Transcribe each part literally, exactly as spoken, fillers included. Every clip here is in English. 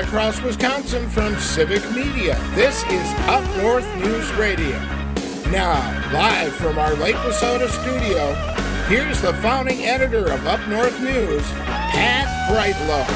across Wisconsin from Civic Media. This is Up North News Radio. Now, live from our Lake Wissota studio, here's the founding editor of Up North News, Pat Brightlow.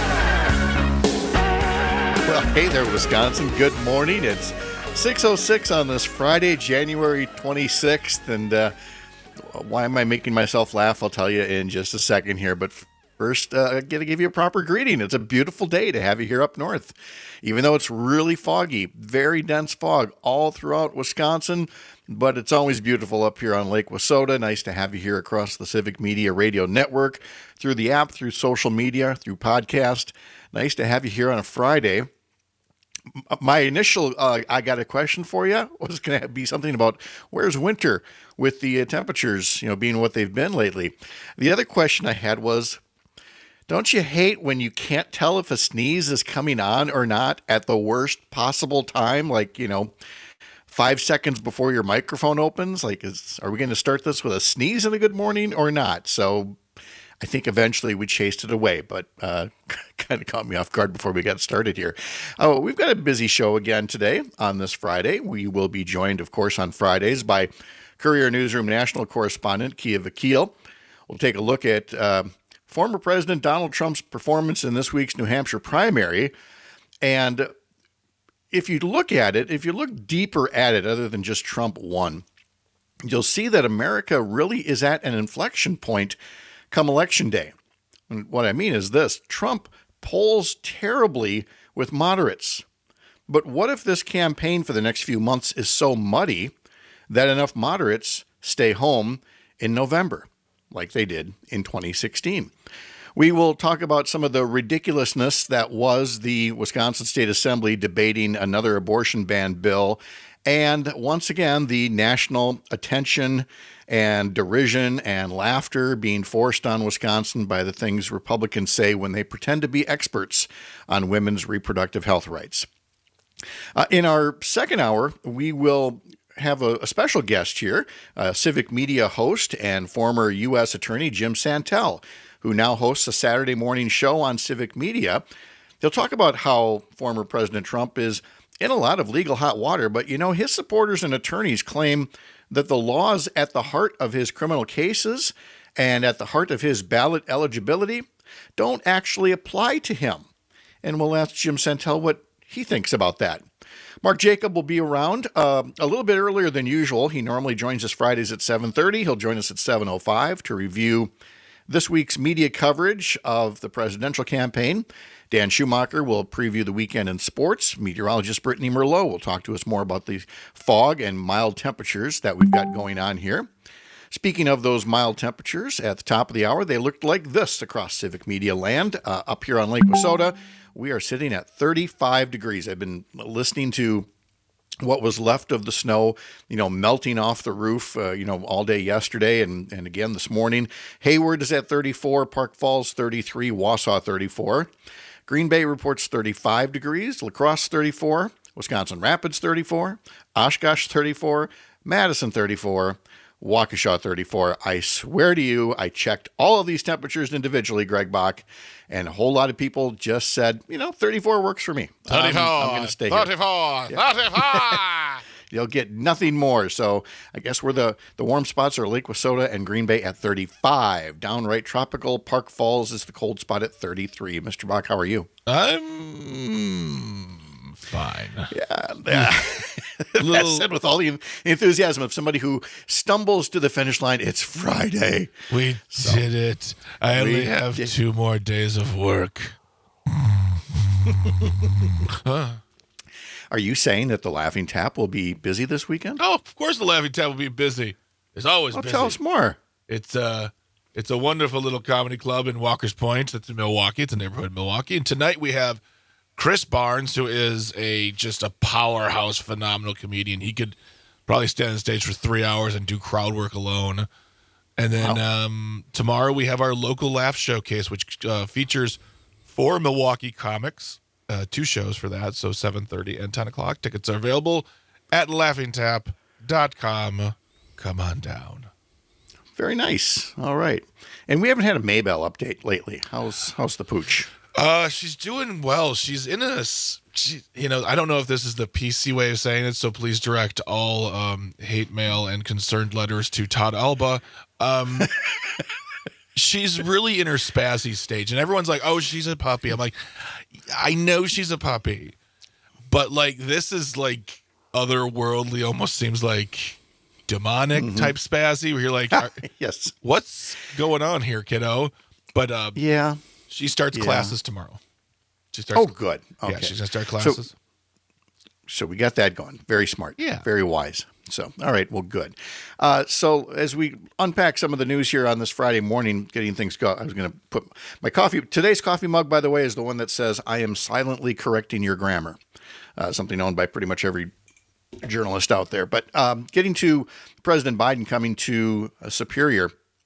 Well, hey there, Wisconsin. Good morning. It's six oh six on this Friday, January twenty-sixth, and uh, why am I making myself laugh? I'll tell you in just a second here, but first, uh, I got to give you a proper greeting. It's a beautiful day to have you here up north. Even though it's really foggy, very dense fog all throughout Wisconsin, but it's always beautiful up here on Lake Wissota. Nice to have you here across the Civic Media Radio Network, through the app, through social media, through podcast. Nice to have you here on a Friday. My initial, uh, I got a question for you, was going to be something about where's winter with the uh, temperatures, you know, being what they've been lately. The other question I had was, don't you hate when you can't tell if a sneeze is coming on or not at the worst possible time? Like, you know, five seconds before your microphone opens? Like, is, are we going to start this with a sneeze and a good morning or not? So I think eventually we chased it away, but uh, kind of caught me off guard before we got started here. Oh, we've got a busy show again today on this Friday. We will be joined, of course, on Fridays by Courier Newsroom national correspondent Kia Vakil. We'll take a look at uh, former President Donald Trump's performance in this week's New Hampshire primary. And if you look at it, if you look deeper at it, other than just Trump won, you'll see that America really is at an inflection point come election day. And what I mean is this: Trump polls terribly with moderates. But what if this campaign for the next few months is so muddy that enough moderates stay home in November, like they did in twenty sixteen? We will talk about some of the ridiculousness that was the Wisconsin State Assembly debating another abortion ban bill, and once again, the national attention and derision and laughter being forced on Wisconsin by the things Republicans say when they pretend to be experts on women's reproductive health rights. Uh, in our second hour, we will have a, a special guest here, a Civic Media host and former U S Attorney Jim Santel, who now hosts a Saturday morning show on Civic Media. They'll talk about how former President Trump is in a lot of legal hot water, but, you know, his supporters and attorneys claim that the laws at the heart of his criminal cases and at the heart of his ballot eligibility don't actually apply to him. And we'll ask Jim Santel what he thinks about that. Mark Jacob will be around uh, a little bit earlier than usual. He normally joins us Fridays at seven thirty. He'll join us at seven oh five to review this week's media coverage of the presidential campaign. Dan Schumacher will preview the weekend in sports. Meteorologist Brittany Merlot will talk to us more about the fog and mild temperatures that we've got going on here. Speaking of those mild temperatures, at the top of the hour, they looked like this across Civic Media land. Uh, up here on Lake Wissota, we are sitting at thirty-five degrees. I've been listening to what was left of the snow, you know, melting off the roof, uh, you know, all day yesterday and, and again this morning. Hayward is at thirty-four, Park Falls thirty-three, Wausau thirty-four. Green Bay reports thirty-five degrees, La Crosse thirty-four, Wisconsin Rapids thirty-four, Oshkosh thirty-four, Madison thirty-four, Waukesha thirty-four. I swear to you, I checked all of these temperatures individually, Greg Bach, and a whole lot of people just said, you know, thirty-four works for me. thirty-four, I'm, I'm going to stay thirty-four, here. Yeah. thirty-four. You'll get nothing more. So I guess we're the, the warm spots are Lake Wissota and Green Bay at thirty-five. Downright tropical. Park Falls is the cold spot at thirty-three. Mister Bach, how are you? I'm fine. Yeah. yeah. Little... That said, with all the enthusiasm of somebody who stumbles to the finish line, it's Friday. We so, did it. I only have did... two more days of work. huh? Are you saying that the Laughing Tap will be busy this weekend? Oh, of course the Laughing Tap will be busy. It's always oh, busy. Tell us more. It's uh, it's a wonderful little comedy club in Walker's Point. That's in Milwaukee. It's a neighborhood in Milwaukee. And tonight we have Chris Barnes, who is a just a powerhouse, phenomenal comedian. He could probably stand on stage for three hours and do crowd work alone. And then wow. um, tomorrow we have our local laugh showcase, which uh, features four Milwaukee comics. Uh, two shows for that, so seven thirty and ten o'clock. Tickets are available at laughing tap dot com. Come on down. Very nice. All right. And we haven't had a Maybell update lately. How's how's the pooch? Uh, she's doing well. She's in a, s- she, you know, I don't know if this is the P C way of saying it, so please direct all um, hate mail and concerned letters to Todd Alba. Um, she's really in her spazzy stage, and everyone's like, "Oh, she's a puppy." I'm like, I know she's a puppy, but like this is like otherworldly. Almost seems like demonic Mm-hmm. type spazzy, where you're like, are- Yes. "What's going on here, kiddo?" But uh, Yeah. she starts Yeah. classes tomorrow. She starts. Oh, good. Okay. Yeah, she's gonna start classes. So we got that going. Very smart. Yeah. Very wise. So, all right. Well, good. Uh, so as we unpack some of the news here on this Friday morning, getting things going, I was going to put my coffee. Today's coffee mug, by the way, is the one that says, "I am silently correcting your grammar." Uh, something owned by pretty much every journalist out there. But um, getting to President Biden coming to uh, Superior.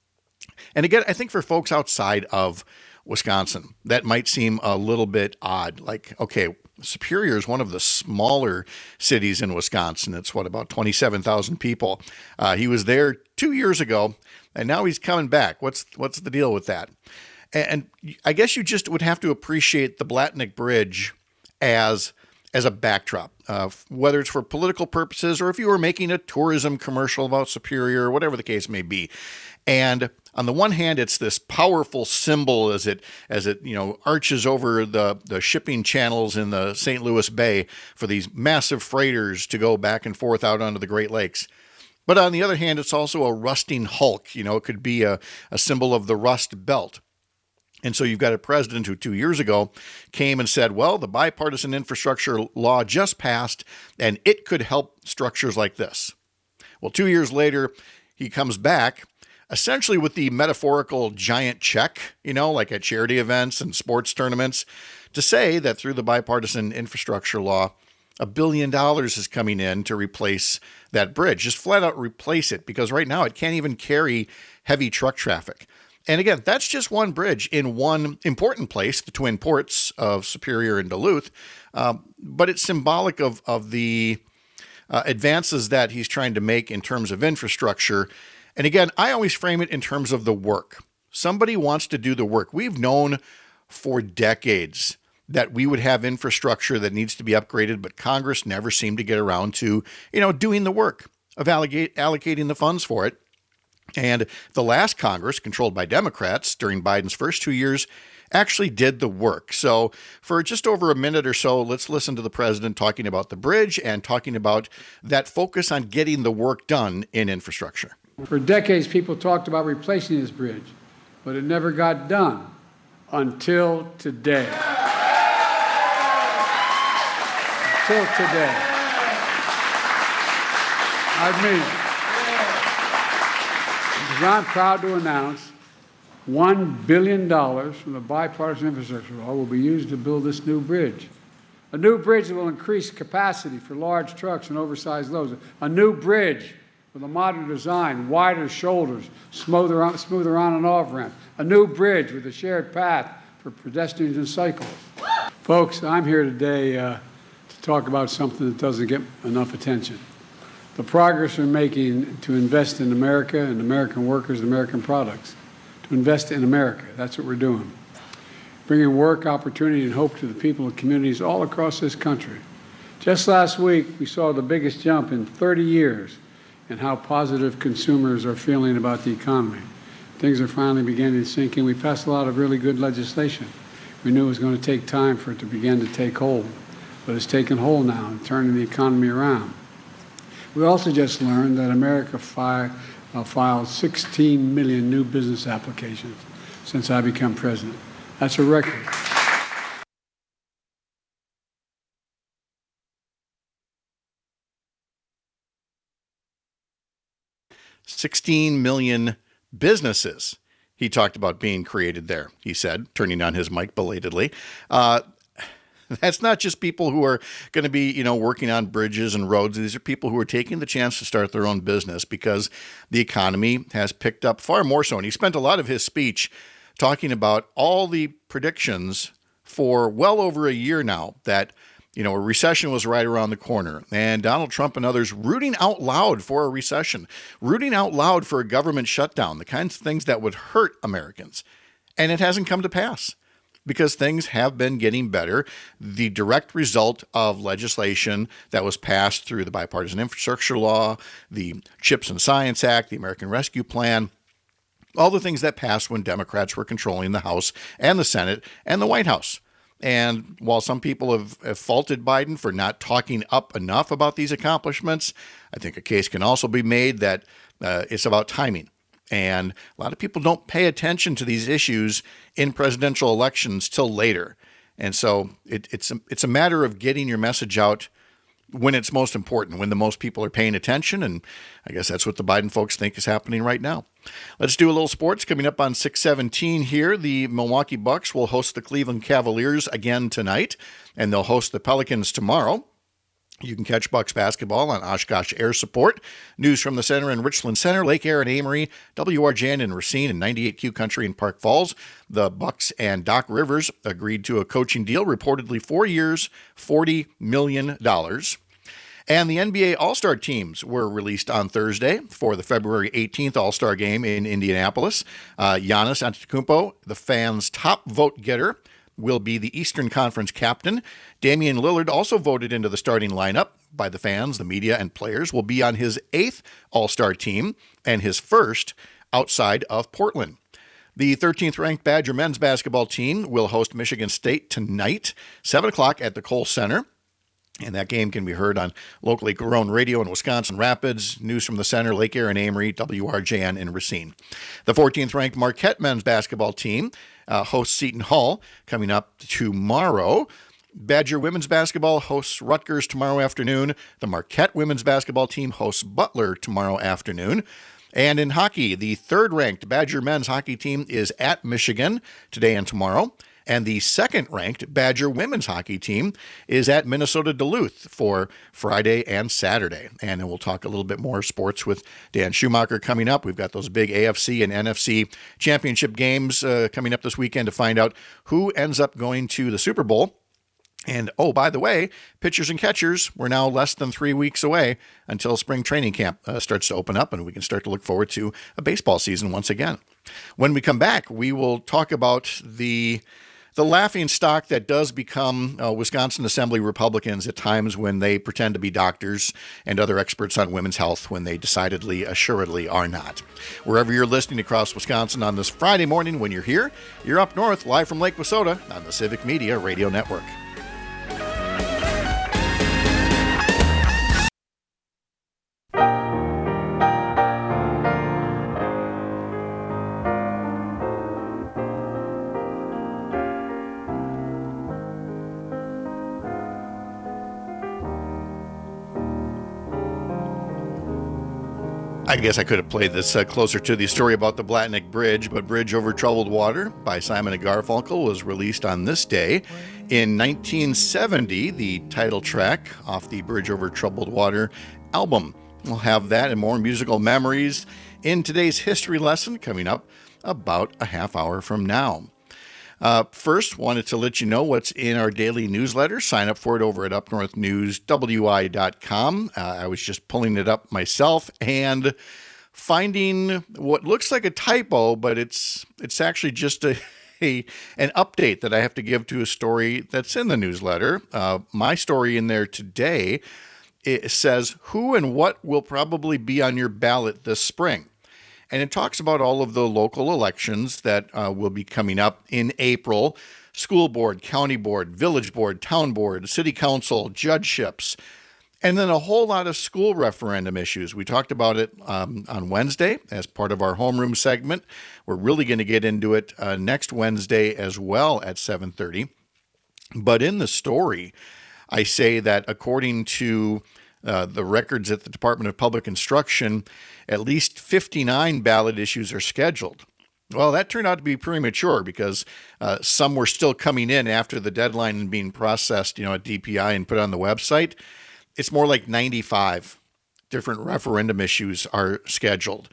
And again, I think for folks outside of Wisconsin, that might seem a little bit odd. Like, okay, Superior is one of the smaller cities in Wisconsin. It's what, about twenty-seven thousand people. Uh, he was there two years ago, and now he's coming back. What's what's the deal with that? And, and I guess you just would have to appreciate the Blatnick Bridge as as a backdrop, uh, whether it's for political purposes or if you were making a tourism commercial about Superior or whatever the case may be. And on the one hand, it's this powerful symbol as it as it you know arches over the the shipping channels in the Saint Louis Bay for these massive freighters to go back and forth out onto the Great Lakes. But on the other hand, it's also a rusting hulk. You know, it could be a, a symbol of the Rust Belt. And so you've got a president who two years ago came and said, well, the bipartisan infrastructure law just passed, and it could help structures like this. Well, two years later, he comes back essentially with the metaphorical giant check, you know, like at charity events and sports tournaments, to say that through the bipartisan infrastructure law, a billion dollars is coming in to replace that bridge. Just flat out replace it, because right now it can't even carry heavy truck traffic. And again, that's just one bridge in one important place, the Twin Ports of Superior and Duluth. Um, but it's symbolic of, of the uh, advances that he's trying to make in terms of infrastructure. And again, I always frame it in terms of the work. Somebody wants to do the work. We've known for decades that we would have infrastructure that needs to be upgraded, but Congress never seemed to get around to, you know, doing the work of allocate, allocating the funds for it. And the last Congress, controlled by Democrats during Biden's first two years, actually did the work. So for just over a minute or so, let's listen to the president talking about the bridge and talking about that focus on getting the work done in infrastructure. For decades, people talked about replacing this bridge, but it never got done until today. Until today. I mean, I'm proud to announce one billion dollars from the bipartisan infrastructure law will be used to build this new bridge. A new bridge that will increase capacity for large trucks and oversized loads. A new bridge with a modern design, wider shoulders, smoother on, smoother on and off ramp. A new bridge with a shared path for pedestrians and cyclists. Folks, I'm here today uh, to talk about something that doesn't get enough attention. The progress we're making to invest in America and American workers and American products. To invest in America, that's what we're doing. Bringing work, opportunity, and hope to the people and communities all across this country. Just last week, we saw the biggest jump in thirty years in how positive consumers are feeling about the economy. Things are finally beginning to sink in. We passed a lot of really good legislation. We knew it was going to take time for it to begin to take hold, but it's taken hold now and turning the economy around. We also just learned that America fi- uh, filed sixteen million new business applications since I become president. That's a record. sixteen million businesses he talked about being created there, he said, turning on his mic belatedly. Uh, that's not just people who are going to be, you know, working on bridges and roads. These are people who are taking the chance to start their own business because the economy has picked up far more so. And he spent a lot of his speech talking about all the predictions for well over a year now that, you know, a recession was right around the corner, and Donald Trump and others rooting out loud for a recession, rooting out loud for a government shutdown, the kinds of things that would hurt Americans. And it hasn't come to pass. because things have been getting better. The direct result of legislation that was passed through the Bipartisan Infrastructure Law, the CHIPS and Science Act, the American Rescue Plan, all the things that passed when Democrats were controlling the House and the Senate and the White House. And while some people have, have faulted Biden for not talking up enough about these accomplishments, I think a case can also be made that uh, it's about timing. And a lot of people don't pay attention to these issues in presidential elections till later. And so it, it's, a, it's a matter of getting your message out when it's most important, when the most people are paying attention. And I guess that's what the Biden folks think is happening right now. Let's do a little sports. Coming up on six seventeen here, the Milwaukee Bucks will host the Cleveland Cavaliers again tonight, and they'll host the Pelicans tomorrow. You can catch Bucks basketball on Oshkosh Air Support. News from the center in Richland Center, Lake Air and Amory, W R J N in Racine, and ninety-eight Q Country in Park Falls. The Bucks and Doc Rivers agreed to a coaching deal, reportedly four years, forty million dollars. And the N B A All-Star teams were released on Thursday for the February eighteenth All-Star game in Indianapolis. Uh, Giannis Antetokounmpo, the fans' top vote getter, will be the Eastern Conference captain. Damian Lillard, also voted into the starting lineup by the fans, the media, and players, will be on his eighth All-Star team and his first outside of Portland. The thirteenth-ranked Badger men's basketball team will host Michigan State tonight, seven o'clock at the Kohl Center. And that game can be heard on locally grown radio in Wisconsin Rapids, News from the Center, Lake Air and Amory, W R J N in Racine. The fourteenth-ranked Marquette men's basketball team uh, hosts Seton Hall coming up tomorrow. Badger women's basketball hosts Rutgers tomorrow afternoon. The Marquette women's basketball team hosts Butler tomorrow afternoon. And in hockey, the third-ranked Badger men's hockey team is at Michigan today and tomorrow. And the second-ranked Badger women's hockey team is at Minnesota Duluth for Friday and Saturday. And then we'll talk a little bit more sports with Dan Schumacher coming up. We've got those big A F C and N F C championship games uh, coming up this weekend to find out who ends up going to the Super Bowl. And, oh, by the way, pitchers and catchers, we're now less than three weeks away until spring training camp uh, starts to open up, and we can start to look forward to a baseball season once again. When we come back, we will talk about the... The laughing stock that does become uh, Wisconsin Assembly Republicans at times when they pretend to be doctors and other experts on women's health when they decidedly, assuredly are not. Wherever you're listening across Wisconsin on this Friday morning when you're here, you're up north, live from Lake Wissota on the Civic Media Radio Network. I guess I could have played this uh, closer to the story about the Blatnick Bridge, but Bridge Over Troubled Water by Simon and Garfunkel was released on this day. In nineteen seventy, the title track off the Bridge Over Troubled Water album. We'll have that and more musical memories in today's history lesson coming up about a half hour from now. Uh, first, wanted to let you know what's in our daily newsletter. Sign up for it over at up north news w i dot com. Uh, I was just pulling it up myself and finding what looks like a typo, but it's it's actually just a, a an update that I have to give to a story that's in the newsletter. Uh, my story in there today, it says who and what will probably be on your ballot this spring. And it talks about all of the local elections that uh, will be coming up in April. School board, county board, village board, town board, city council, judgeships, and then a whole lot of school referendum issues. We talked about it um, on Wednesday as part of our homeroom segment. We're really going to get into it uh, next Wednesday as well at seven thirty. But in the story, I say that according to Uh, the records at the Department of Public Instruction, at least fifty-nine ballot issues are scheduled. Well, that turned out to be premature because uh, some were still coming in after the deadline and being processed, you know, at D P I and put on the website. It's more like ninety-five different referendum issues are scheduled.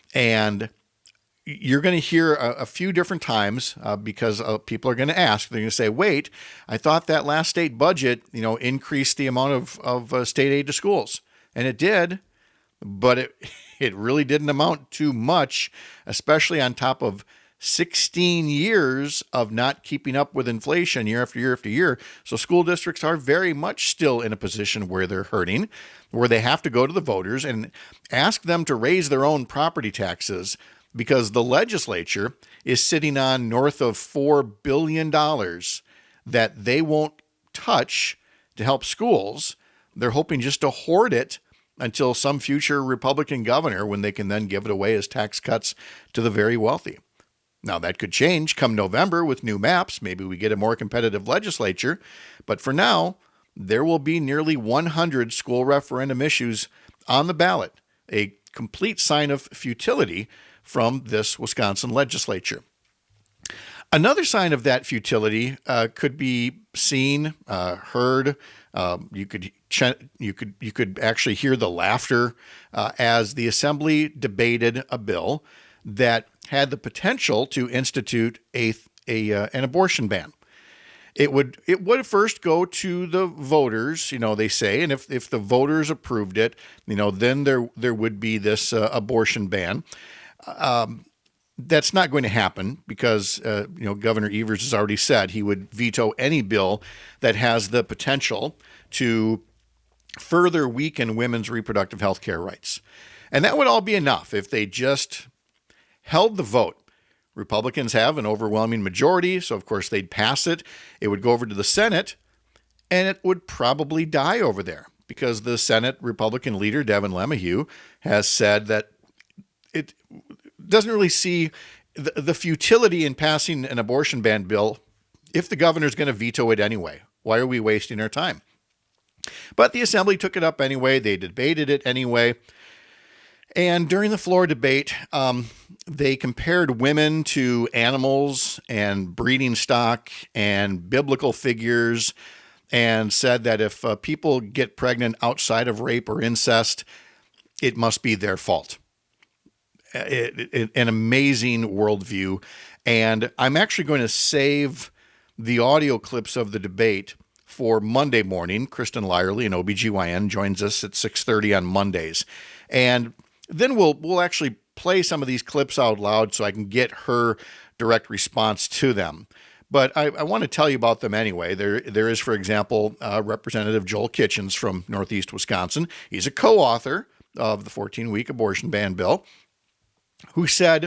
And you're going to hear a, a few different times uh, because uh, people are going to ask. They're going to say, wait, I thought that last state budget, you know, increased the amount of, of uh, state aid to schools. And it did, but it, it really didn't amount to much, especially on top of sixteen years of not keeping up with inflation year after year after year. So school districts are very much still in a position where they're hurting, where they have to go to the voters and ask them to raise their own property taxes because the legislature is sitting on north of four billion dollars that they won't touch to help schools. They're hoping just to hoard it until some future Republican governor, when they can then give it away as tax cuts to the very wealthy. Now, that could change come November with new maps. Maybe we get a more competitive legislature. But for now, there will be nearly one hundred school referendum issues on the ballot, a complete sign of futility from this Wisconsin legislature. Another sign of that futility uh, could be seen, uh, heard. Um, you could ch- you could you could actually hear the laughter uh, as the Assembly debated a bill that had the potential to institute a, a uh, an abortion ban. It would it would first go to the voters, you know, they say, and if if the voters approved it, you know, then there there would be this uh, abortion ban. Um, That's not going to happen because, uh, you know, Governor Evers has already said he would veto any bill that has the potential to further weaken women's reproductive health care rights. And that would all be enough if they just held the vote. Republicans have an overwhelming majority, so of course they'd pass it. It would go over to the Senate, and it would probably die over there because the Senate Republican leader, Devin LeMahieu, has said that it doesn't really see the, the futility in passing an abortion ban bill if the governor's going to veto it anyway. Why are we wasting our time? But the Assembly took it up anyway. They debated it anyway. And during the floor debate, um, they compared women to animals and breeding stock and biblical figures and said that if uh, people get pregnant outside of rape or incest, it must be their fault. It, it, an amazing worldview. And I'm actually going to save the audio clips of the debate for Monday morning. Kristen Lyerly, an O B G Y N, joins us at six thirty on Mondays. And then we'll we'll actually play some of these clips out loud so I can get her direct response to them. But I, I want to tell you about them anyway. There, there is, for example, uh, Representative Joel Kitchens from Northeast Wisconsin. He's a co-author of the fourteen-week abortion ban bill, who said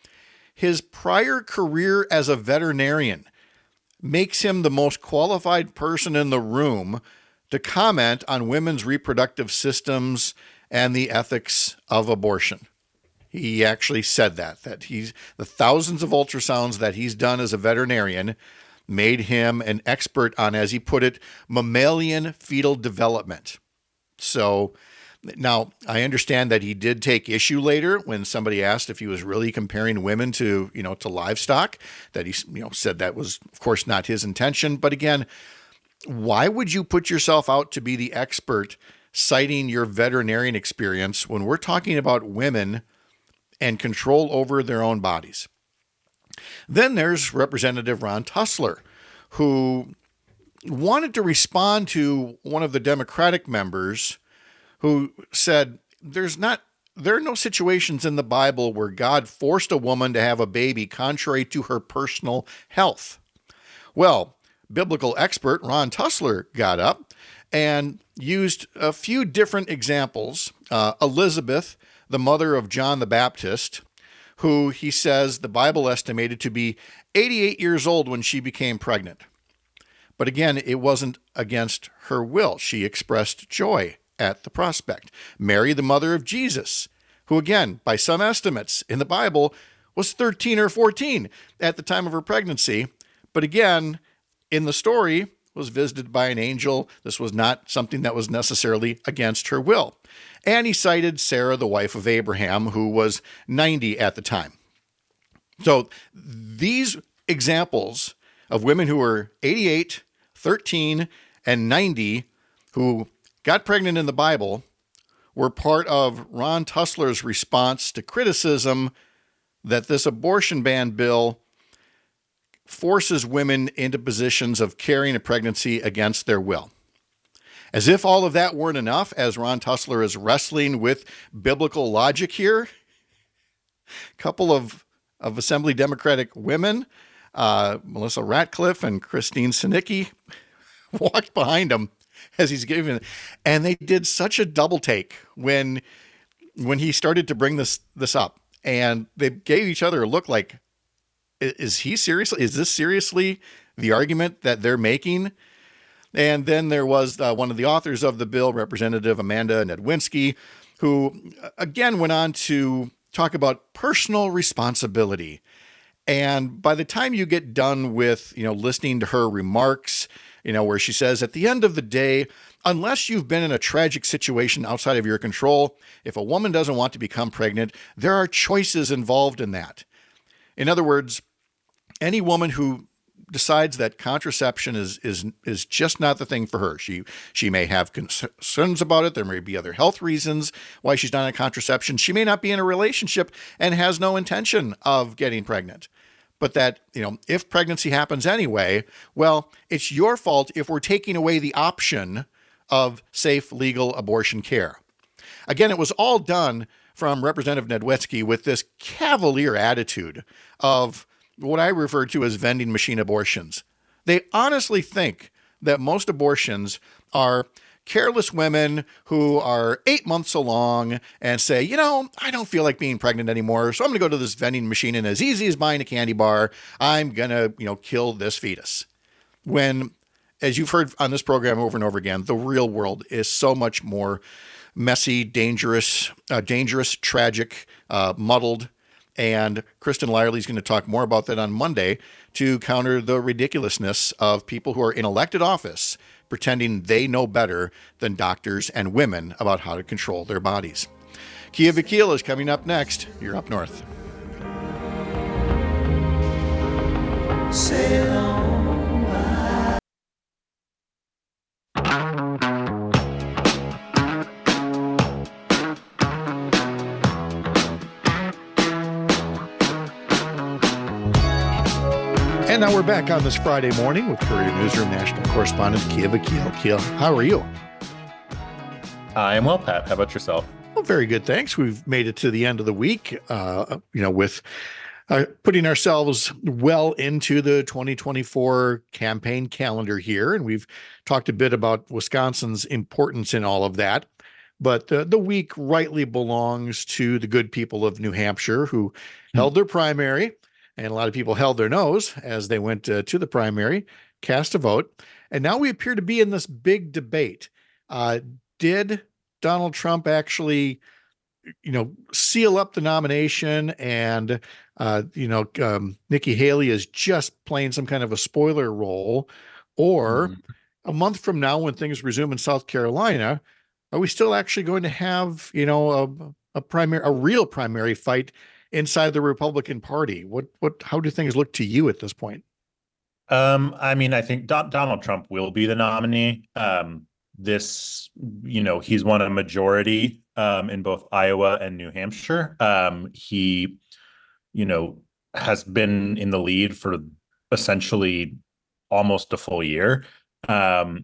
his prior career as a veterinarian makes him the most qualified person in the room to comment on women's reproductive systems and the ethics of abortion. He actually said that, that he's the thousands of ultrasounds that he's done as a veterinarian made him an expert on, as he put it, mammalian fetal development. So now, I understand that he did take issue later when somebody asked if he was really comparing women to, you know, to livestock, that he, you know, said that was, of course, not his intention. But again, why would you put yourself out to be the expert citing your veterinarian experience when we're talking about women and control over their own bodies? Then there's Representative Ron Tussler, who wanted to respond to one of the Democratic members who said there's not there are no situations in the Bible where God forced a woman to have a baby contrary to her personal health. Well, biblical expert Ron Tussler got up and used a few different examples. Uh, Elizabeth, the mother of John the Baptist, who he says the Bible estimated to be eighty-eight years old when she became pregnant. But again, it wasn't against her will. She expressed joy at the prospect. Mary, the mother of Jesus, who again, by some estimates in the Bible, was thirteen or fourteen at the time of her pregnancy. But again, in the story, was visited by an angel. This was not something that was necessarily against her will. And he cited Sarah, the wife of Abraham, who was ninety at the time. So these examples of women who were eighty-eight, thirteen, and ninety, who got pregnant in the Bible, were part of Ron Tussler's response to criticism that this abortion ban bill forces women into positions of carrying a pregnancy against their will. As if all of that weren't enough, as Ron Tussler is wrestling with biblical logic here, a couple of of Assembly Democratic women, uh, Melissa Ratcliffe and Christine Sinicki, walked behind him as he's giving it. And they did such a double take when when he started to bring this this up. And they gave each other a look like, is he seriously? Is this seriously the argument that they're making? And then there was uh, one of the authors of the bill, Representative Amanda Nedwinski, who again went on to talk about personal responsibility. And by the time you get done with, you know, listening to her remarks, you know, where she says, at the end of the day, unless you've been in a tragic situation outside of your control, if a woman doesn't want to become pregnant, there are choices involved in that. In other words, any woman who decides that contraception is is is just not the thing for her. She she may have concerns about it. There may be other health reasons why she's not on contraception. She may not be in a relationship and has no intention of getting pregnant. But that, you know, if pregnancy happens anyway, well, it's your fault if we're taking away the option of safe, legal abortion care. Again, it was all done from Representative Nedwinski with this cavalier attitude of what I refer to as vending machine abortions. They honestly think that most abortions are careless women who are eight months along and say, you know, I don't feel like being pregnant anymore, so I'm going to go to this vending machine, and as easy as buying a candy bar, I'm going to, you know, kill this fetus. When, as you've heard on this program over and over again, the real world is so much more messy, dangerous, uh, dangerous, tragic, uh, muddled. And Kristen Lyerly is going to talk more about that on Monday to counter the ridiculousness of people who are in elected office pretending they know better than doctors and women about how to control their bodies. Kia Vakil is coming up next. You're Up North. Sail on. And now we're back on this Friday morning with Courier Newsroom national correspondent Kia Vakil. Kia, how are you? I am well, Pat. How about yourself? Well, very good, thanks. We've made it to the end of the week, uh, you know, with uh, putting ourselves well into the twenty twenty-four campaign calendar here. And we've talked a bit about Wisconsin's importance in all of that. But uh, the week rightly belongs to the good people of New Hampshire who mm-hmm. held their primary. And a lot of people held their nose as they went uh, to the primary, cast a vote. And now we appear to be in this big debate. Uh, did Donald Trump actually, you know, seal up the nomination? And, uh, you know, um, Nikki Haley is just playing some kind of a spoiler role? Or mm. a month from now, when things resume in South Carolina, are we still actually going to have, you know, a, a primary, a real primary fight inside the Republican Party? What, what, how do things look to you at this point? Um, I mean, I think Do- Donald Trump will be the nominee. Um, this, you know, he's won a majority um, in both Iowa and New Hampshire. Um, he, you know, has been in the lead for essentially almost a full year. Um,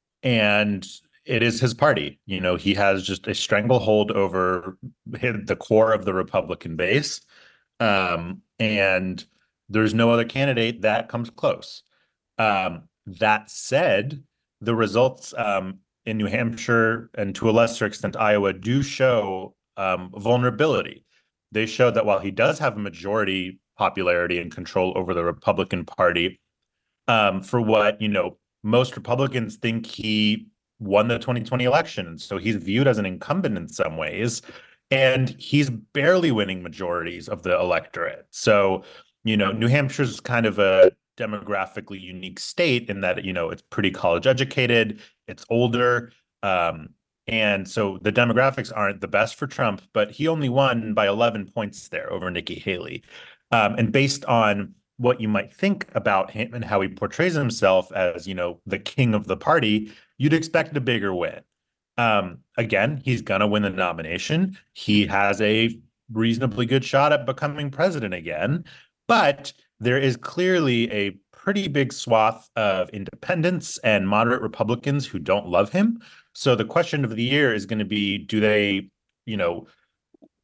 and it is his party. You know, he has just a stranglehold over the core of the Republican base. Um, and there's no other candidate that comes close. Um, that said, the results um, in New Hampshire and to a lesser extent Iowa do show um, vulnerability. They show that while he does have a majority popularity and control over the Republican Party, um, for what, you know, most Republicans think he won the twenty twenty election. And so he's viewed as an incumbent in some ways, and he's barely winning majorities of the electorate. So, you know, New Hampshire's kind of a demographically unique state in that, you know, it's pretty college educated, it's older. Um, and so the demographics aren't the best for Trump, but he only won by eleven points there over Nikki Haley. Um, and based on what you might think about him and how he portrays himself as, you know, the king of the party, you'd expect a bigger win. Um, again, he's going to win the nomination. He has a reasonably good shot at becoming president again, but there is clearly a pretty big swath of independents and moderate Republicans who don't love him. So the question of the year is going to be, do they, you know,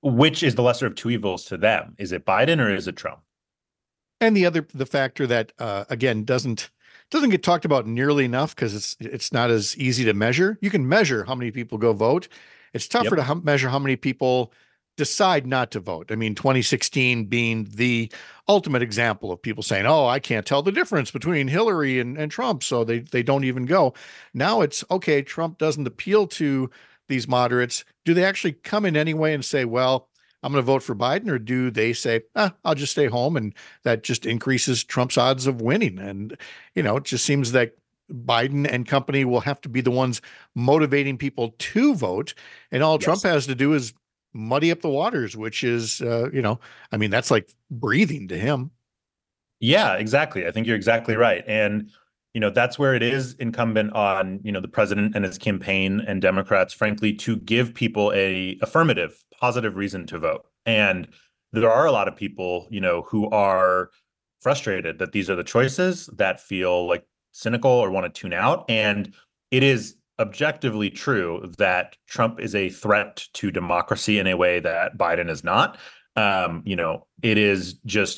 which is the lesser of two evils to them? Is it Biden or is it Trump? And the other, the factor that, uh, again, doesn't doesn't get talked about nearly enough because it's it's not as easy to measure. You can measure how many people go vote. It's tougher Yep. to hum- measure how many people decide not to vote. I mean, twenty sixteen being the ultimate example of people saying, "Oh, I can't tell the difference between Hillary and, and Trump," so they they don't even go. Now it's okay. Trump doesn't appeal to these moderates. Do they actually come in anyway and say, "Well, I'm going to vote for Biden," or do they say, ah, "I'll just stay home," and that just increases Trump's odds of winning? And you know, it just seems that Biden and company will have to be the ones motivating people to vote, and all Yes. Trump has to do is muddy up the waters, which is, uh, you know, I mean, that's like breathing to him. Yeah, exactly. I think you're exactly right. And, you know, that's where it is incumbent on, you know, the president and his campaign and Democrats, frankly, to give people a affirmative, positive reason to vote. And there are a lot of people, you know, who are frustrated that these are the choices, that feel like cynical or want to tune out. And it is objectively true that Trump is a threat to democracy in a way that Biden is not. Um, you know, it is just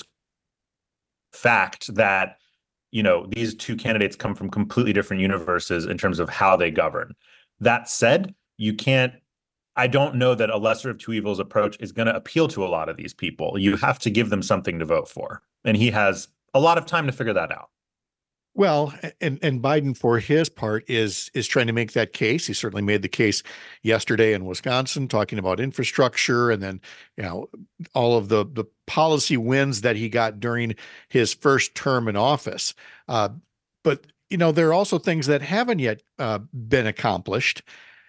fact that, you know, these two candidates come from completely different universes in terms of how they govern. That said, you can't, I don't know that a lesser of two evils approach is going to appeal to a lot of these people. You have to give them something to vote for. And he has a lot of time to figure that out. Well, and and Biden, for his part, is is trying to make that case. He certainly made the case yesterday in Wisconsin, talking about infrastructure, and then, you know, all of the the policy wins that he got during his first term in office. Uh, but you know, there are also things that haven't yet uh, been accomplished.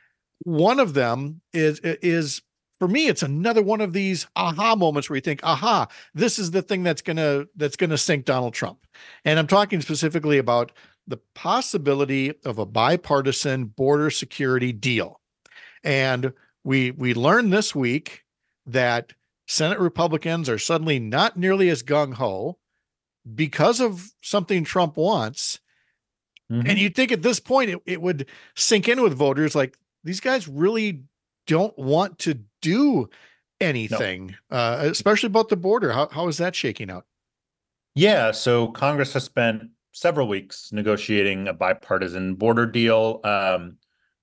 One of them is is for me, it's another one of these aha moments where you think, aha, this is the thing that's gonna that's gonna sink Donald Trump. And I'm talking specifically about the possibility of a bipartisan border security deal. And we we learned this week that Senate Republicans are suddenly not nearly as gung-ho because of something Trump wants. Mm-hmm. And you'd think at this point it, it would sink in with voters like, these guys really don't want to do anything, no. uh, especially about the border. How how is that shaking out? Yeah, so Congress has spent several weeks negotiating a bipartisan border deal. Um,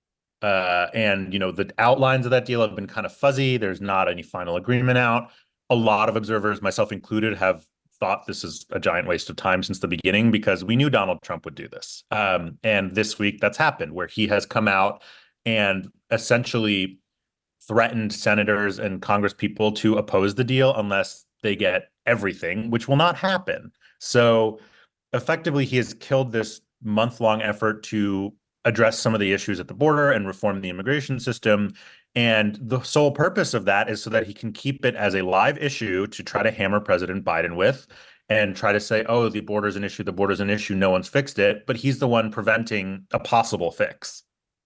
uh, and, you know, the outlines of that deal have been kind of fuzzy. There's not any final agreement out. A lot of observers, myself included, have thought this is a giant waste of time since the beginning because we knew Donald Trump would do this. Um, and this week that's happened, where he has come out and essentially threatened senators and Congress people to oppose the deal unless they get everything, which will not happen. So effectively, he has killed this month-long effort to address some of the issues at the border and reform the immigration system. And the sole purpose of that is so that he can keep it as a live issue to try to hammer President Biden with and try to say, oh, the border's an issue, the border's an issue, no one's fixed it. But he's the one preventing a possible fix.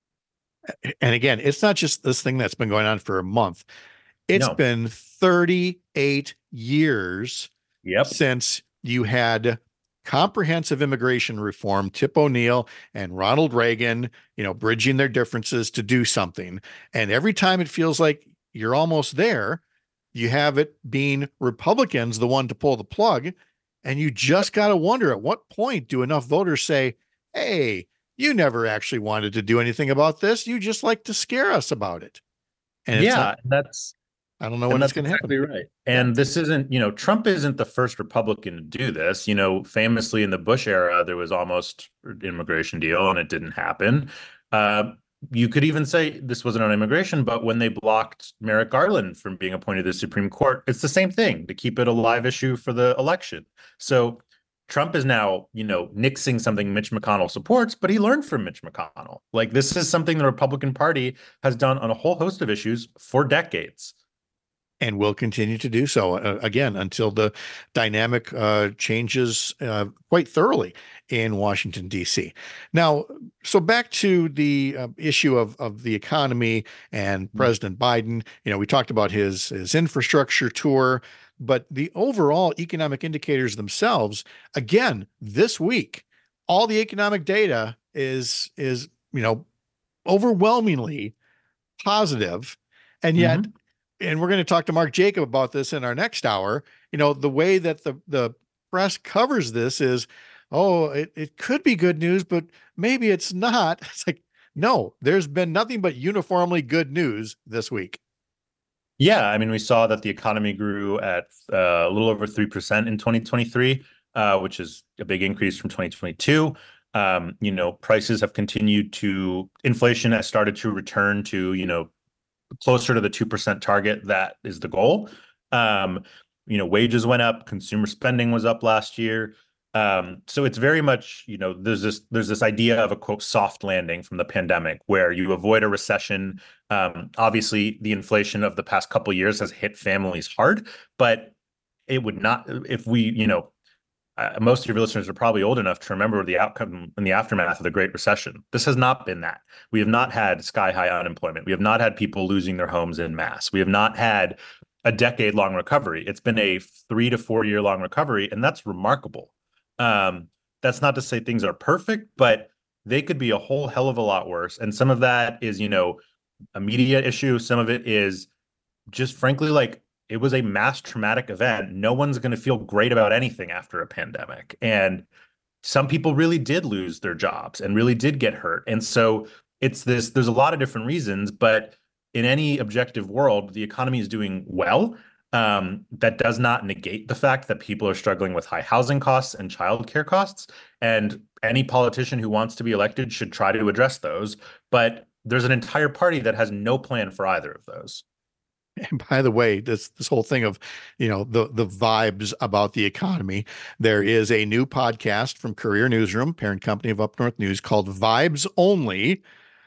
And again, it's not just this thing that's been going on for a month. It's No. been thirty-eight years Yep. since you had comprehensive immigration reform, Tip O'Neill and Ronald Reagan, you know, bridging their differences to do something. And every time it feels like you're almost there, you have it being Republicans, the one to pull the plug. And you just got to wonder, at what point do enough voters say, hey, you never actually wanted to do anything about this. You just like to scare us about it. And yeah, not, that's I don't know when it's going to exactly happen. Right. And this isn't, you know, Trump isn't the first Republican to do this. You know, famously in the Bush era, there was almost an immigration deal and it didn't happen. Uh, you could even say this wasn't on immigration, but when they blocked Merrick Garland from being appointed to the Supreme Court, it's the same thing to keep it a live issue for the election. So Trump is now, you know, nixing something Mitch McConnell supports, but he learned from Mitch McConnell. Like, this is something the Republican Party has done on a whole host of issues for decades. And will continue to do so, uh, again, until the dynamic uh, changes uh, quite thoroughly in Washington, D C. Now, so back to the uh, issue of, of the economy and mm-hmm. President Biden. You know, we talked about his, his infrastructure tour, but the overall economic indicators themselves, again, this week, all the economic data is, is, you know, overwhelmingly positive. And yet, mm-hmm. and we're going to talk to Mark Jacob about this in our next hour. You know, the way that the, the press covers this is, oh, it, it could be good news, but maybe it's not. It's like, no, there's been nothing but uniformly good news this week. Yeah, I mean, we saw that the economy grew at uh, a little over three percent in twenty twenty-three, uh, which is a big increase from twenty twenty-two. Um, you know, prices have continued to, inflation has started to return to, you know, closer to the two percent target. That is the goal. Um, you know, wages went up, consumer spending was up last year. Um, so it's very much, you know, there's this there's this idea of a quote soft landing from the pandemic where you avoid a recession. Um, obviously, the inflation of the past couple of years has hit families hard, but it would not if we, you know, uh, most of your listeners are probably old enough to remember the outcome in the aftermath of the Great Recession. This has not been that. We have not had sky high unemployment. We have not had people losing their homes en masse. We have not had a decade long recovery. It's been a three to four year long recovery, and that's remarkable. Um, that's not to say things are perfect, but they could be a whole hell of a lot worse. And some of that is, you know, a media issue. Some of it is just frankly, like it was a mass traumatic event. No one's going to feel great about anything after a pandemic. And some people really did lose their jobs and really did get hurt. And so it's this, there's a lot of different reasons, but in any objective world, the economy is doing well. Um, that does not negate the fact that people are struggling with high housing costs and childcare costs. And any politician who wants to be elected should try to address those. But there's an entire party that has no plan for either of those. And by the way, this this whole thing of, you know, the the vibes about the economy, there is a new podcast from Courier Newsroom, parent company of Up North News, called Vibes Only,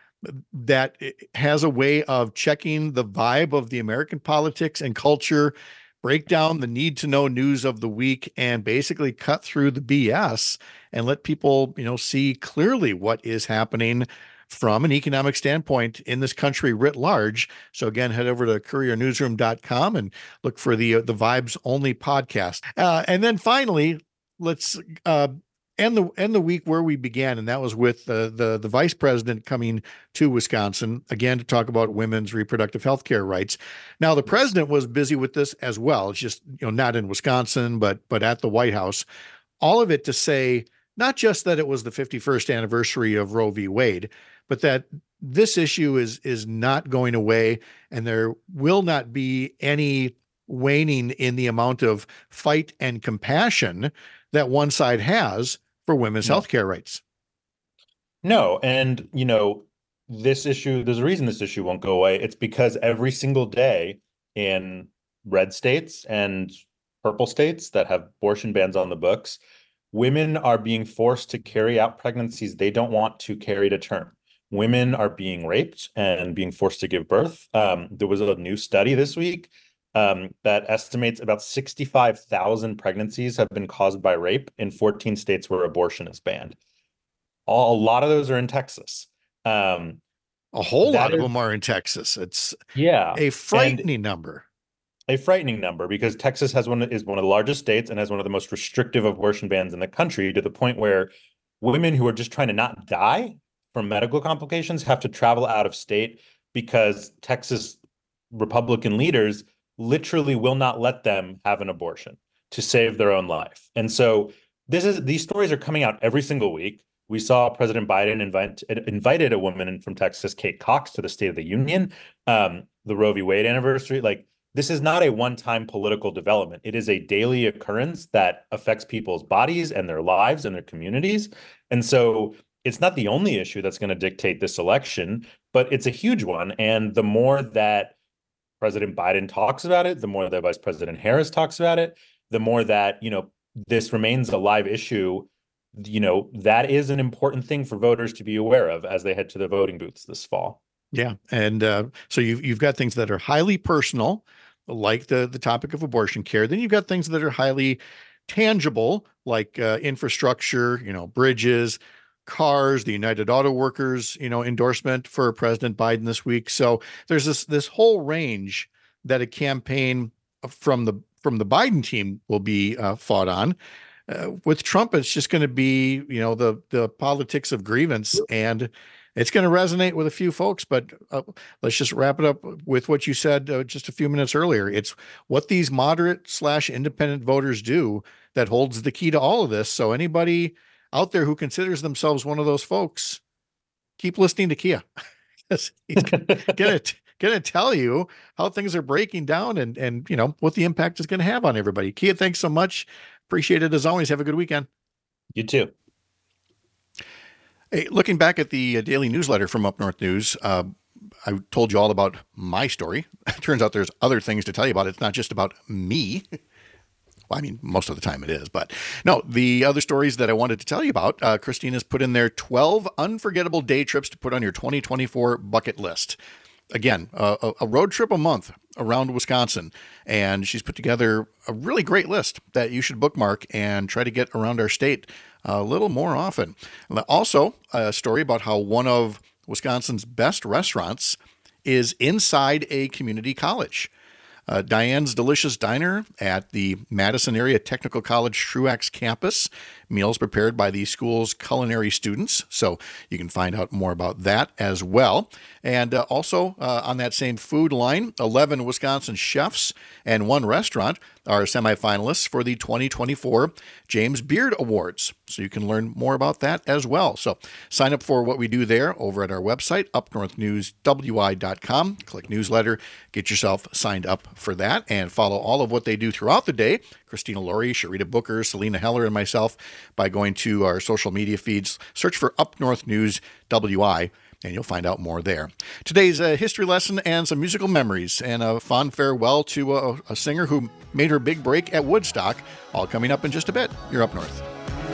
that has a way of checking the vibe of the American politics and culture, break down the need to know news of the week, and basically cut through the B S and let people, you know, see clearly what is happening from an economic standpoint in this country writ large. So again, head over to courier newsroom dot com and look for the uh, the Vibes Only podcast. Uh, and then finally, let's uh, end the end the week where we began, and that was with uh, the the vice president coming to Wisconsin again to talk about women's reproductive health care rights. Now, the president was busy with this as well. It's just, you know, not in Wisconsin, but but at the White House. All of it to say not just that it was the fifty-first anniversary of Roe v. Wade, but that this issue is is not going away, and there will not be any waning in the amount of fight and compassion that one side has for women's No. healthcare rights. No, and you know, this issue, there's a reason this issue won't go away. It's because every single day in red states and purple states that have abortion bans on the books, women are being forced to carry out pregnancies they don't want to carry to term. Women are being raped and being forced to give birth. Um, there was a new study this week um, that estimates about sixty-five thousand pregnancies have been caused by rape in fourteen states where abortion is banned. All, a lot of those are in Texas. Um, A whole lot That of is- them are in Texas. It's yeah, a frightening number. a frightening number because Texas has one is one of the largest states and has one of the most restrictive abortion bans in the country, to the point where women who are just trying to not die from medical complications have to travel out of state because Texas Republican leaders literally will not let them have an abortion to save their own life. And so this is these stories are coming out every single week. We saw President Biden invite, invited a woman from Texas, Kate Cox, to the State of the Union, um, the Roe v. Wade anniversary. Like, this is not a one-time political development. It is a daily occurrence that affects people's bodies and their lives and their communities. And so it's not the only issue that's going to dictate this election, but it's a huge one. And the more that President Biden talks about it, the more that Vice President Harris talks about it, the more that, you know, this remains a live issue. You know, that is an important thing for voters to be aware of as they head to the voting booths this fall. Yeah. And uh, so you've, you've got things that are highly personal, like the, the topic of abortion care. Then you've got things that are highly tangible, like uh, infrastructure, you know, bridges, cars, the United Auto Workers, you know, endorsement for President Biden this week. So there's this, this whole range that a campaign from the, from the Biden team will be uh, fought on. Uh, with Trump, it's just going to be, you know, the, the politics of grievance and it's going to resonate with a few folks, but uh, let's just wrap it up with what you said uh, just a few minutes earlier. It's what these moderate slash independent voters do that holds the key to all of this. So anybody out there who considers themselves one of those folks, keep listening to Kia. He's going to going to tell you how things are breaking down and, and, you know, what the impact is going to have on everybody. Kia, thanks so much. Appreciate it as always. Have a good weekend. You too. Hey, looking back at the uh, daily newsletter from Up North News, uh, I told you all about my story. Turns out there's other things to tell you about. It's not just about me. Well, I mean, most of the time it is, but no, the other stories that I wanted to tell you about, uh, Christine has put in there twelve unforgettable day trips to put on your twenty twenty-four bucket list. Again, uh, a road trip a month around Wisconsin, and she's put together a really great list that you should bookmark and try to get around our state a little more often. Also, a story about how one of Wisconsin's best restaurants is inside a community college. Uh, Diane's Delicious Diner at the Madison Area Technical College Truax campus. Meals prepared by the school's culinary students. So you can find out more about that as well. And uh, also uh, on that same food line, eleven Wisconsin chefs and one restaurant are semifinalists for the twenty twenty-four James Beard Awards. So you can learn more about that as well. So sign up for what we do there over at our website, up north news w i dot com. Click newsletter, get yourself signed up for that, and follow all of what they do throughout the day. Christina Laurie, Sharita Booker, Selena Heller, and myself by going to our social media feeds. Search for Up North News W I, and you'll find out more there. Today's a history lesson and some musical memories, and a fond farewell to a, a singer who made her big break at Woodstock, all coming up in just a bit. You're Up North.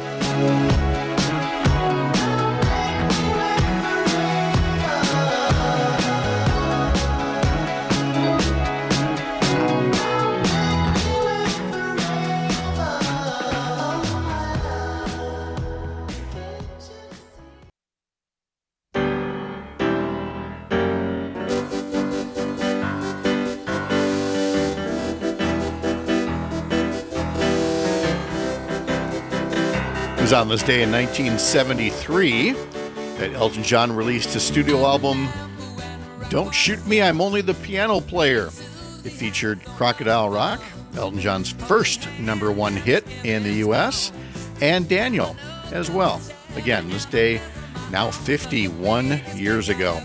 It was on this day in nineteen seventy-three that Elton John released his studio album, Don't Shoot Me, I'm Only the Piano Player. It featured Crocodile Rock, Elton John's first number one hit in the U S, and Daniel as well. Again, this day now fifty-one years ago.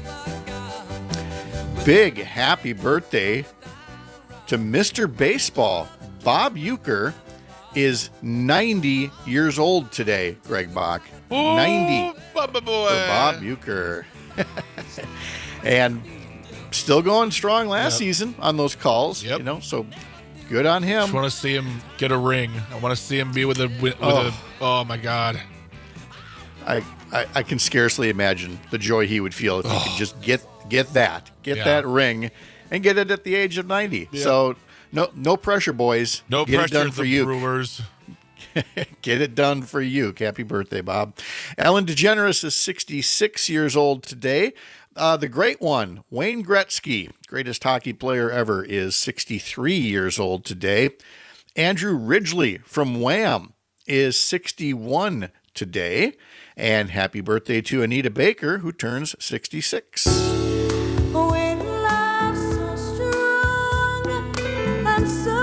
Big happy birthday to Mister Baseball. Bob Uecker is ninety years old today, Greg Bach. Ooh, ninety Bubba boy. for Bob Uecker. And still going strong last Yep. season on those calls. Yep. You know, so good on I him. just want to see him get a ring. I want to see him be with a with, with Oh. a. Oh my God. I, I I can scarcely imagine the joy he would feel if he could just get get that, get Yeah. that ring, and get it at the age of ninety. Yeah. So no no pressure, boys. No get pressure it done at for the you. Brewers. Get it done for you. Happy birthday, Bob. Ellen DeGeneres is sixty-six years old today. Uh, the great one, Wayne Gretzky, greatest hockey player ever, is sixty-three years old today. Andrew Ridgely from Wham is sixty-one today. And happy birthday to Anita Baker, who turns sixty-six. When love's so strong and so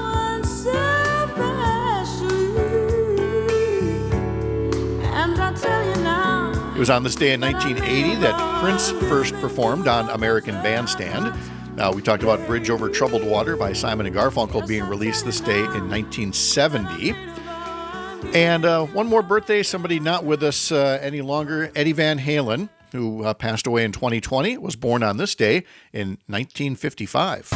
unselfish, and I tell you now, It was on this day in nineteen eighty that Prince first performed on American Bandstand. Uh, we talked about Bridge Over Troubled Water by Simon and Garfunkel being released this day in nineteen seventy. And uh, one more birthday, somebody not with us uh, any longer, Eddie Van Halen, who uh, passed away in twenty twenty, was born on this day in nineteen fifty-five.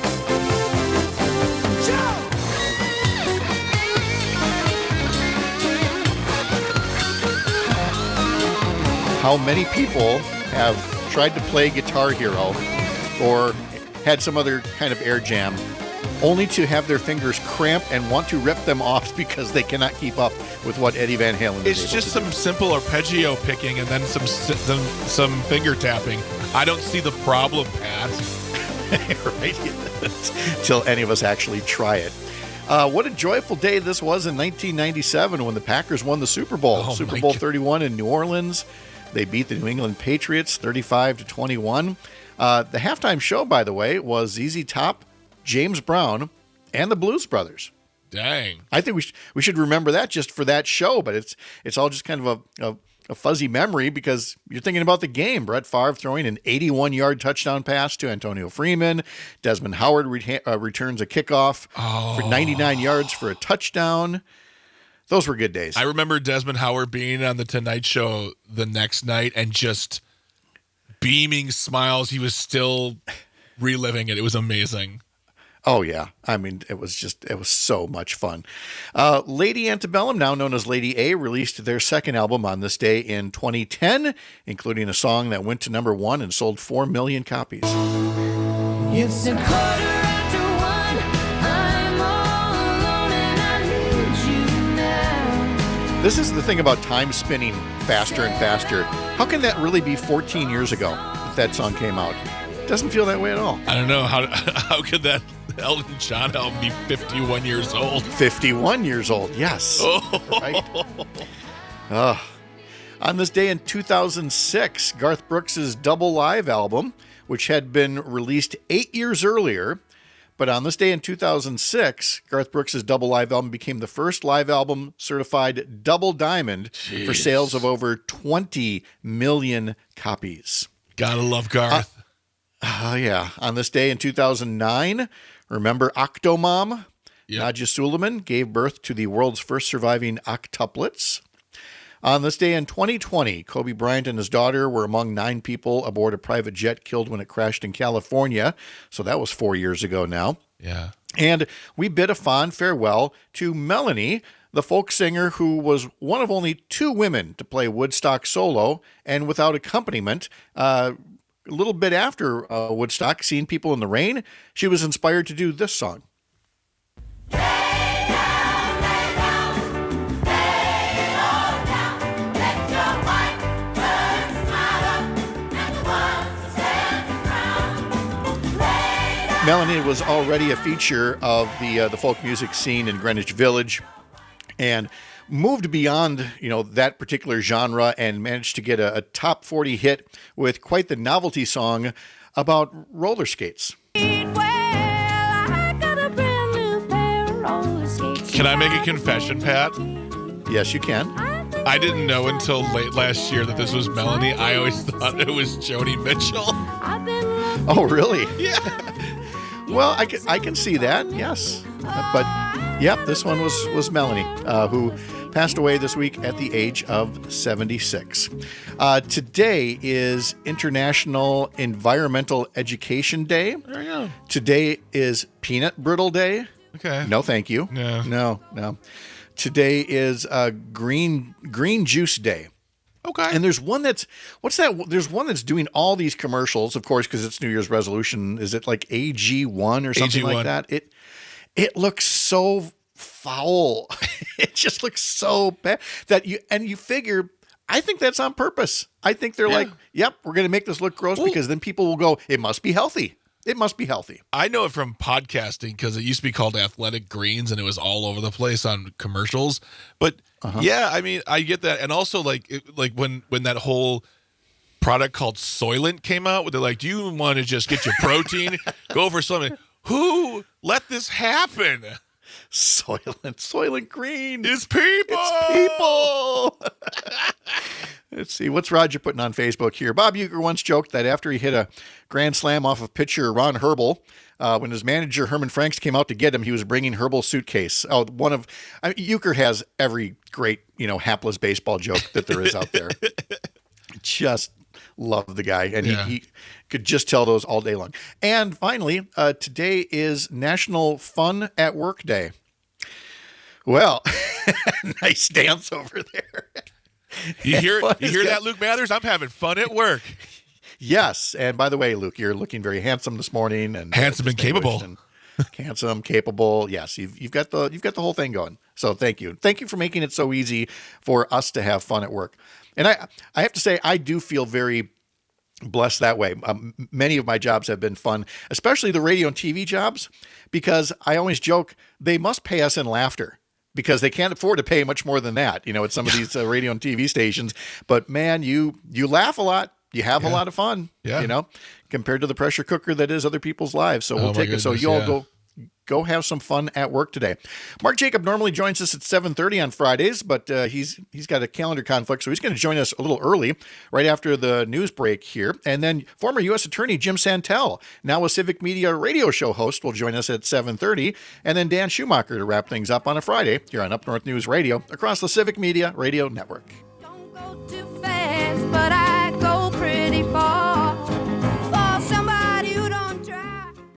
How many people have tried to play Guitar Hero or had some other kind of air jam only to have their fingers cramp and want to rip them off because they cannot keep up with what Eddie Van Halen is It's able just to some simple arpeggio picking and then some some some finger tapping. I don't see the problem, Pat. do. Right? Till any of us actually try it. Uh, what a joyful day this was in nineteen ninety-seven when the Packers won the Super Bowl. Oh, Super my Bowl God. thirty-one in New Orleans. They beat the New England Patriots thirty-five to twenty-one. Uh, the halftime show, by the way, was Z Z Top, James Brown, and the Blues Brothers. Dang. I think we sh- we should remember that just for that show, but it's it's all just kind of a, a, a fuzzy memory because you're thinking about the game. Brett Favre throwing an eighty-one-yard touchdown pass to Antonio Freeman. Desmond Howard re- uh, returns a kickoff Oh. for ninety-nine yards for a touchdown. Those were good days. I remember Desmond Howard being on the Tonight Show the next night and just beaming smiles. He was still reliving it. It was amazing. Oh, yeah. I mean, it was just, it was so much fun. Uh, Lady Antebellum, now known as Lady A, released their second album on this day in twenty ten, including a song that went to number one and sold four million copies. It's a quarter after one. I'm all alone and I need you now. This is the thing about time spinning faster and faster. How can that really be fourteen years ago that that song came out? It doesn't feel that way at all. I don't know. How how could that Elton John album be fifty-one years old? fifty-one years old, yes. Oh. Right? Uh, on this day in two thousand six, Garth Brooks' Double Live album, which had been released eight years earlier, but on this day in two thousand six, Garth Brooks' Double Live album became the first live album certified double diamond Jeez. for sales of over twenty million copies. Gotta love Garth. Oh, yeah. On this day in two thousand nine, remember Octomom? Yep. Nadja Suleman gave birth to the world's first surviving octuplets. On this day in twenty twenty, Kobe Bryant and his daughter were among nine people aboard a private jet killed when it crashed in California. So that was four years ago now. Yeah. And we bid a fond farewell to Melanie, the folk singer who was one of only two women to play Woodstock solo and without accompaniment. Uh, a little bit after uh, Woodstock, Seeing People in the Rain, she was inspired to do this song. Melanie was already a feature of the uh, the folk music scene in Greenwich Village, and moved beyond, you know, that particular genre and managed to get a, a top forty hit with quite the novelty song about roller skates. Can I make a confession, Pat? Yes, you can. I didn't know until late last year that this was Melanie. I always thought it was Joni Mitchell. Oh, really? Yeah. Well, I can, I can see that, yes. Uh, but, yep, this one was, was Melanie, uh, who passed away this week at the age of seventy-six. Uh, today is International Environmental Education Day. There you go. Today is Peanut Brittle Day. Okay. No, thank you. No. No, no. Today is uh, Green Green Juice Day. Okay. And there's one that's, what's that? There's one that's doing all these commercials, of course, because it's New Year's resolution. Is it like A G one or something A G one. like that? It it looks so foul. It just looks so bad that you, and you figure, I think that's on purpose. I think they're Yeah. like, yep, we're going to make this look gross Well- because then people will go, it must be healthy. It must be healthy. I know it from podcasting because it used to be called Athletic Greens and it was all over the place on commercials. But yeah, I mean, I get that. And also like, it, like when, when that whole product called Soylent came out, where they're like, do you want to just get your protein? Go for Soylent. Who let this happen? Soylent, Soylent Green. It's people. It's people. Let's see. What's Roger putting on Facebook here? Bob Uecker once joked that after he hit a grand slam off of pitcher Ron Herbel, uh, when his manager Herman Franks came out to get him, he was bringing Herbel's suitcase. Oh, one of I mean, Uecker has every great, you know, hapless baseball joke that there is out there. Just love the guy, and Yeah. he, he could just tell those all day long. And finally, uh, today is National Fun at Work Day. Well, nice dance over there. You hear Fun you is hear good. that, Luke Mathers? I'm having fun at work. Yes, and by the way, Luke, you're looking very handsome this morning, and uh, Handsome and capable. distinguished and handsome, capable. Yes, you've you've got the you've got the whole thing going. So thank you, thank you for making it so easy for us to have fun at work. And I I have to say I do feel very blessed that way. Um, many of my jobs have been fun, especially the radio and T V jobs, because I always joke they must pay us in laughter. because they can't afford to pay much more than that, you know, at some of these uh, radio and T V stations. But man, you you laugh a lot. You have Yeah. a lot of fun, Yeah. you know, compared to the pressure cooker that is other people's lives. So Oh, we'll my take it. So goodness, you all yeah. go go have some fun at work today. Mark Jacob normally joins us at seven thirty on Fridays, but uh, he's he's got a calendar conflict, so he's going to join us a little early, right after the news break here. And then former U S Attorney Jim Santel, now a Civic Media radio show host, will join us at seven thirty. And then Dan Schumacher to wrap things up on a Friday here on Up North News Radio across the Civic Media Radio Network. Don't go too fast, but I